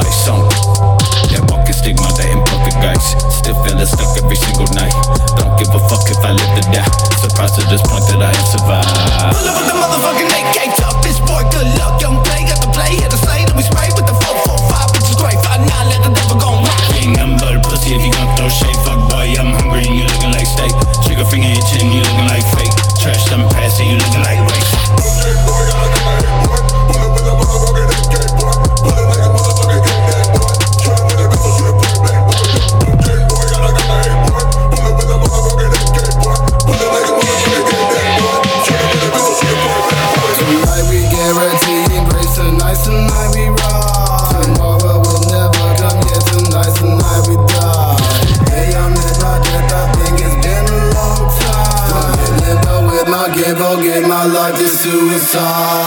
face on. That walking stigma, that in poker guys. Still feeling stuck every single night. Don't give a fuck if I live to die. Surprised to this point that I have survived. Pull up with the motherfucking AK, tough this boy, good luck, young play, got the play, hit the slate, and we spray with the 445, which is great. 5-9, let the devil gon' rock. King, I'm butter pussy if you gon' throw shade. Fuck boy, I'm hungry and you looking like steak. Trigger finger itching, you looking like fake. Trash them passing, you looking like waste. Forget my life is suicide.